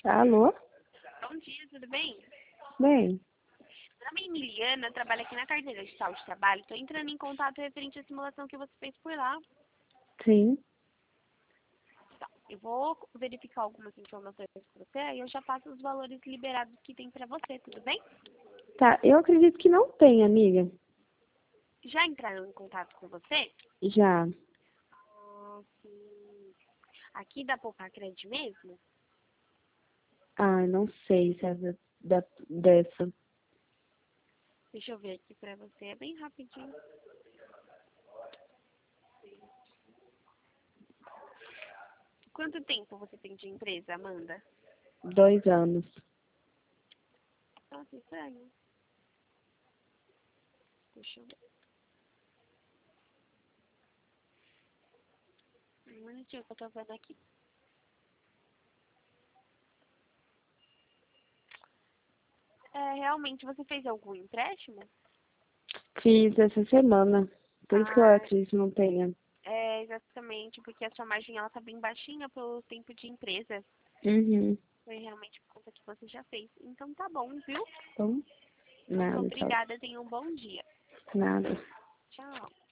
Alô? Bom dia, tudo bem? Bem, Meu nome é Emiliana, trabalho aqui na carteira de saúde de trabalho. Estou entrando em contato referente à simulação que você fez por lá. sim. Tá, eu vou verificar algumas informações com você e eu já passo os valores liberados que tem para você, tudo bem? Tá, eu acredito que não tem, amiga. Já entraram em contato com você? Já. Sim. Aqui da Poupar Cred mesmo? Ah, não sei se é dessa. Deixa eu ver aqui para você, é bem rapidinho. Quanto tempo você tem de empresa, Amanda? 2 anos. Nossa, estranho. Deixa eu ver. Um minutinho que eu tô vendo aqui. Realmente, você fez algum empréstimo? Fiz essa semana. Por isso que eu Ah, acredito que não tenha. exatamente, porque a sua margem ela tá bem baixinha pelo tempo de empresa. Uhum. Foi realmente por conta que você já fez. Então tá bom, viu? Então, Muito nada, tchau. obrigada, tenha um bom dia. Nada. Tchau.